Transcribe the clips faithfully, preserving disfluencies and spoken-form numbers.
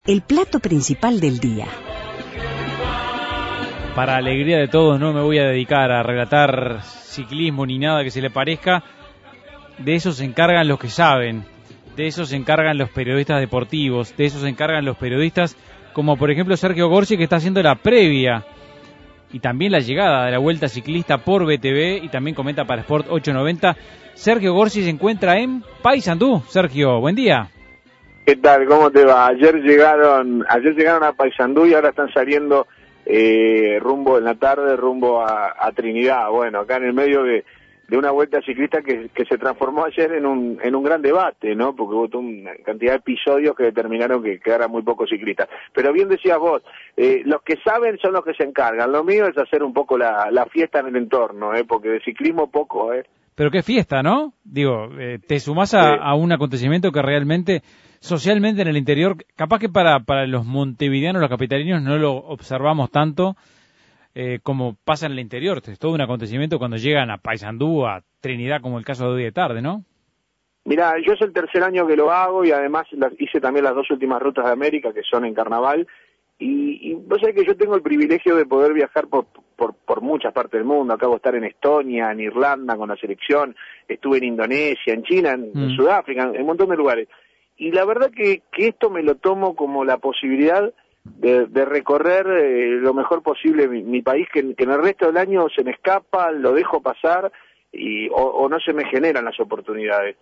El plato principal del día. Para alegría de todos, no me voy a dedicar a relatar ciclismo ni nada que se le parezca. De eso se encargan los que saben, de eso se encargan los periodistas deportivos, de eso se encargan los periodistas como por ejemplo Sergio Gorsi, que está haciendo la previa y también la llegada de la Vuelta Ciclista por B T V y también comenta para Sport ochocientos noventa. Sergio Gorsi se encuentra en Paysandú. Sergio, buen día. ¿Qué tal? ¿Cómo te va? Ayer llegaron, ayer llegaron a Paysandú y ahora están saliendo eh, rumbo en la tarde, rumbo a, a Trinidad. Bueno, acá en el medio de, de una vuelta ciclista que, que se transformó ayer en un, en un gran debate, ¿no? Porque hubo una cantidad de episodios que determinaron que quedaran muy pocos ciclistas. Pero bien decías vos, eh, los que saben son los que se encargan. Lo mío es hacer un poco la, la fiesta en el entorno, ¿eh? Porque de ciclismo poco, ¿eh? Pero qué fiesta, ¿no? Digo, eh, te sumás a, a un acontecimiento que realmente, socialmente en el interior, capaz que para, para los montevideanos, los capitalinos, no lo observamos tanto eh, como pasa en el interior. Es todo un acontecimiento cuando llegan a Paysandú, a Trinidad, como el caso de hoy de tarde, ¿no? Mirá, yo es el tercer año que lo hago y además hice también las dos últimas rutas de América, que son en carnaval. Y, y vos sabés que yo tengo el privilegio de poder viajar por, por, por muchas partes del mundo. Acabo de estar en Estonia, en Irlanda con la selección, estuve en Indonesia, en China, en, mm. en Sudáfrica, en un montón de lugares. Y la verdad que, que esto me lo tomo como la posibilidad de, de recorrer eh, lo mejor posible mi, mi país, que, que en el resto del año se me escapa, lo dejo pasar y o, o no se me generan las oportunidades.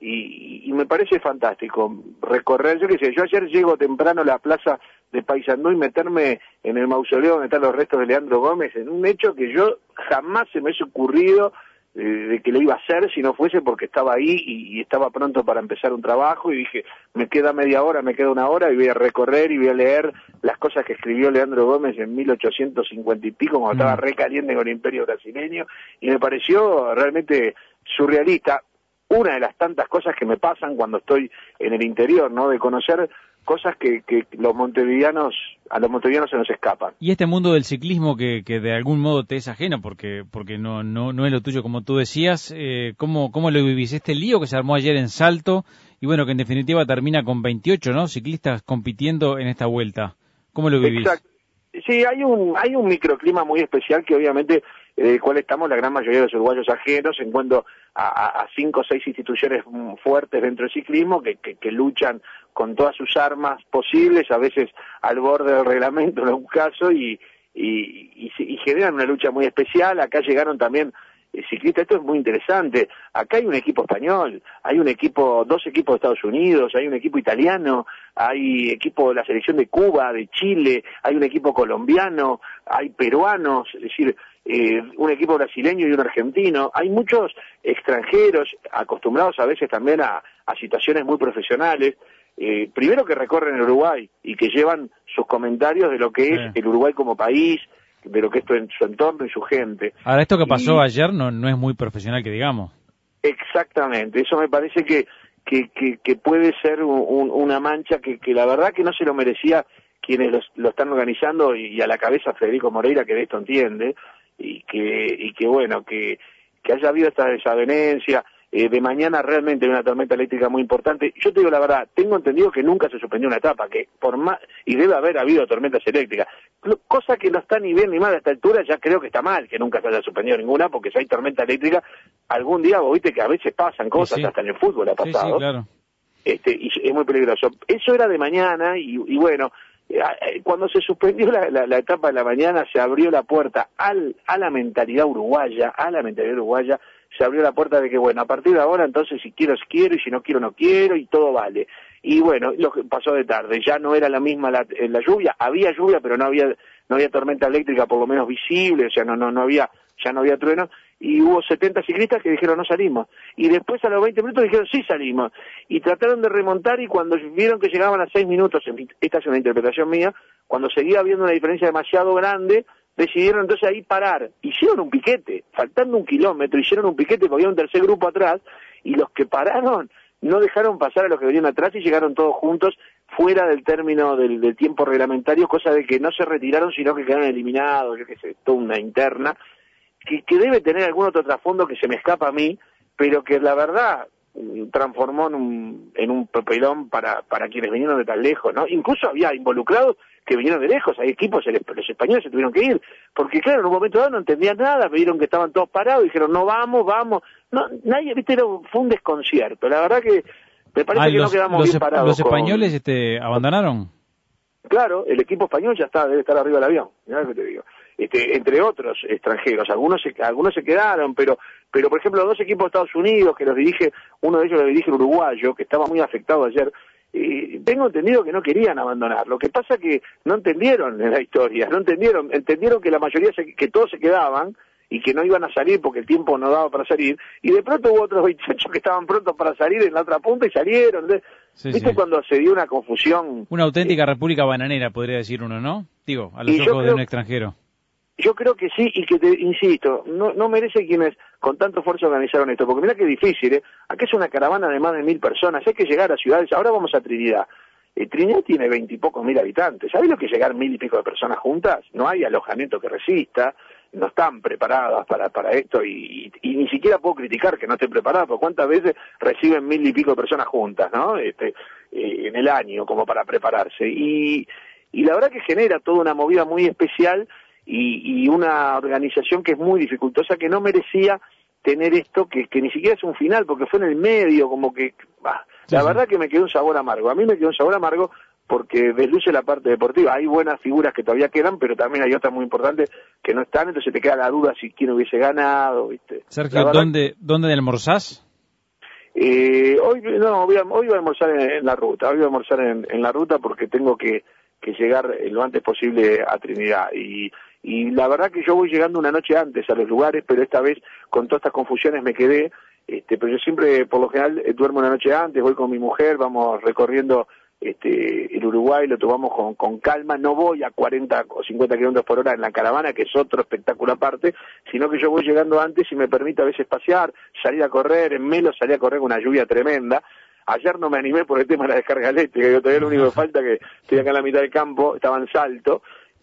Y, y me parece fantástico recorrer, yo qué sé, yo ayer llego temprano a la plaza de Paysandú y meterme en el mausoleo donde están los restos de Leandro Gómez, en un hecho que yo jamás se me hubiese ocurrido eh, de que lo iba a hacer si no fuese porque estaba ahí y, y estaba pronto para empezar un trabajo y dije, me queda media hora, me queda una hora y voy a recorrer y voy a leer las cosas que escribió Leandro Gómez en mil ochocientos cincuenta y pico cuando mm. estaba re caliente con el Imperio brasileño y me pareció realmente surrealista. Una de las tantas cosas que me pasan cuando estoy en el interior, ¿no? De conocer cosas que, que los montevideanos, a los montevideanos se nos escapan. Y este mundo del ciclismo que, que de algún modo te es ajeno, porque porque no no no es lo tuyo como tú decías, eh, ¿cómo, ¿cómo lo vivís? Este lío que se armó ayer en Salto, y bueno, que en definitiva termina con veintiocho, ¿no? Ciclistas compitiendo en esta vuelta. ¿Cómo lo vivís? Exacto. Sí, hay un, hay un microclima muy especial que obviamente del cual estamos la gran mayoría de los uruguayos ajenos en cuanto a, a cinco o seis instituciones fuertes dentro del ciclismo que, que, que luchan con todas sus armas posibles, a veces al borde del reglamento en algún caso, y, y, y, y generan una lucha muy especial. Acá llegaron también eh, ciclistas, esto es muy interesante, acá hay un equipo español, hay un equipo, dos equipos de Estados Unidos, hay un equipo italiano, hay equipo de la selección de Cuba, de Chile, hay un equipo colombiano, hay peruanos, es decir, Eh, un equipo brasileño y un argentino. Hay muchos extranjeros acostumbrados a veces también a, a situaciones muy profesionales, eh, primero que recorren el Uruguay y que llevan sus comentarios de lo que es sí. el Uruguay como país, de lo que es en su entorno y su gente. Ahora, esto que pasó y, ayer no, no es muy profesional, que digamos. Exactamente, eso me parece que, que, que, que puede ser un, un, una mancha que, que la verdad que no se lo merecía quienes los, lo están organizando y, y a la cabeza Federico Moreira, que de esto entiende, y que y que bueno que que haya habido esta desavenencia. Eh, de mañana realmente hay una tormenta eléctrica muy importante. Yo te digo la verdad, tengo entendido que nunca se suspendió una etapa, que por más y debe haber habido tormentas eléctricas, cosa que no está ni bien ni mal a esta altura. Ya creo que está mal que nunca se haya suspendido ninguna, porque si hay tormenta eléctrica algún día, vos viste que a veces pasan cosas, sí, sí. hasta en el fútbol ha pasado, sí, sí, claro. este y es muy peligroso. Eso era de mañana y, y bueno, cuando se suspendió la, la, la etapa de la mañana, se abrió la puerta al, a la mentalidad uruguaya, a la mentalidad uruguaya, se abrió la puerta de que, bueno, a partir de ahora, entonces, si quiero, quiero, y si no quiero, no quiero, y todo vale. Y bueno, lo que pasó de tarde, ya no era la misma la, la lluvia, había lluvia, pero no había no había tormenta eléctrica por lo menos visible, o sea, no no no había, ya no había trueno, y hubo setenta ciclistas que dijeron no salimos, y después a los veinte minutos dijeron sí salimos, y trataron de remontar, y cuando vieron que llegaban a seis minutos, esta es una interpretación mía, cuando seguía habiendo una diferencia demasiado grande, decidieron entonces ahí parar, hicieron un piquete, faltando un kilómetro, hicieron un piquete porque había un tercer grupo atrás, y los que pararon no dejaron pasar a los que venían atrás y llegaron todos juntos fuera del término del, del tiempo reglamentario, cosa de que no se retiraron, sino que quedaron eliminados, yo qué sé, toda una interna, que, que debe tener algún otro trasfondo que se me escapa a mí, pero que la verdad transformó en un, en un papelón para, para quienes vinieron de tan lejos, ¿no? Incluso había involucrados que vinieron de lejos, hay equipos, los españoles se tuvieron que ir, porque claro, en un momento dado no entendían nada, me vieron que estaban todos parados, dijeron, no vamos, vamos, no, nadie, viste, era, fue un desconcierto, la verdad que me parece ah, que los, no quedamos los, bien parados. ¿Los españoles con... este, abandonaron? Claro, el equipo español ya está, debe estar arriba del avión, mirá lo que te digo. Este, entre otros extranjeros, algunos se, algunos se quedaron, pero, pero por ejemplo los dos equipos de Estados Unidos que los dirige, uno de ellos lo dirige el uruguayo, que estaba muy afectado ayer, eh, tengo entendido que no querían abandonar, lo que pasa que no entendieron la historia, no entendieron, entendieron que la mayoría, se, que todos se quedaban, y que no iban a salir porque el tiempo no daba para salir, y de pronto hubo otros veintiocho que estaban prontos para salir en la otra punta y salieron. Sí, ¿viste sí. cuando se dio una confusión? Una auténtica eh, república bananera, podría decir uno, ¿no? Digo, a los ojos creo, de un extranjero. Yo creo que sí, y que te insisto, no, no merece quienes con tanto esfuerzo organizaron esto, porque mirá que difícil, ¿eh? Aquí es una caravana de más de mil personas, hay que llegar a ciudades, ahora vamos a Trinidad. Eh, Trinidad tiene veintipocos mil habitantes, ¿sabés lo que es llegar mil y pico de personas juntas? No hay alojamiento que resista, no están preparadas para, para esto y, y, y ni siquiera puedo criticar que no estén preparadas, porque cuántas veces reciben mil y pico de personas juntas, ¿no? Este, eh, en el año como para prepararse. Y, y la verdad que genera toda una movida muy especial y, y una organización que es muy dificultosa, que no merecía tener esto, que, que ni siquiera es un final, porque fue en el medio, como que... Bah, la sí, verdad sí. que me quedó un sabor amargo. A mí me quedó un sabor amargo porque desluce la parte deportiva. Hay buenas figuras que todavía quedan, pero también hay otras muy importantes que no están, entonces te queda la duda si quién hubiese ganado, ¿viste? Sergio, verdad, ¿dónde, ¿dónde almorzás? Eh, hoy no, voy a, hoy voy a almorzar en, en la ruta, hoy voy a almorzar en, en la ruta porque tengo que, que llegar lo antes posible a Trinidad. Y, y la verdad que yo voy llegando una noche antes a los lugares, pero esta vez con todas estas confusiones me quedé, este, pero yo siempre, por lo general, duermo una noche antes, voy con mi mujer, vamos recorriendo Este, el Uruguay, lo tomamos con, con calma, no voy a cuarenta o cincuenta kilómetros por hora en la caravana, que es otro espectáculo aparte, sino que yo voy llegando antes y me permite a veces pasear, salir a correr. En Melo salí a correr con una lluvia tremenda. Ayer no me animé por el tema de la descarga eléctrica, yo todavía lo único que falta que estoy acá en la mitad del campo, estaba en Salto,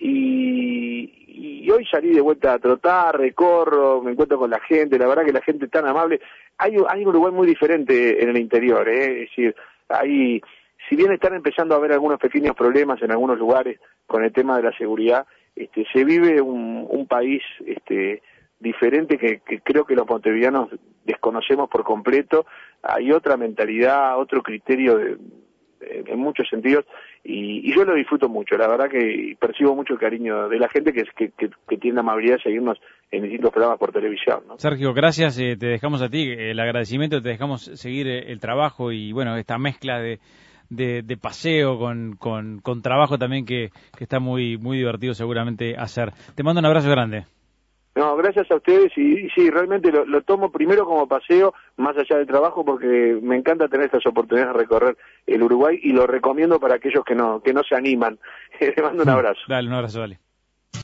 y, y hoy salí de vuelta a trotar, recorro, me encuentro con la gente, la verdad que la gente es tan amable. Hay, hay un Uruguay muy diferente en el interior, ¿eh? Es decir, hay... Si bien están empezando a haber algunos pequeños problemas en algunos lugares con el tema de la seguridad, este, se vive un, un país este, diferente que, que creo que los montevideanos desconocemos por completo. Hay otra mentalidad, otro criterio de, de, en muchos sentidos, y, y yo lo disfruto mucho. La verdad que percibo mucho el cariño de la gente que, que, que, que tiene la amabilidad de seguirnos en distintos programas por televisión, ¿no? Sergio, gracias, eh, te dejamos a ti el agradecimiento, te dejamos seguir el trabajo y bueno, esta mezcla de De, de paseo con, con, con trabajo también que, que está muy muy divertido seguramente hacer. Te mando un abrazo grande. No, gracias a ustedes y, y sí, realmente lo, lo tomo primero como paseo, más allá del trabajo, porque me encanta tener estas oportunidades de recorrer el Uruguay y lo recomiendo para aquellos que no que no se animan. Te mando un abrazo. Dale, un abrazo, dale.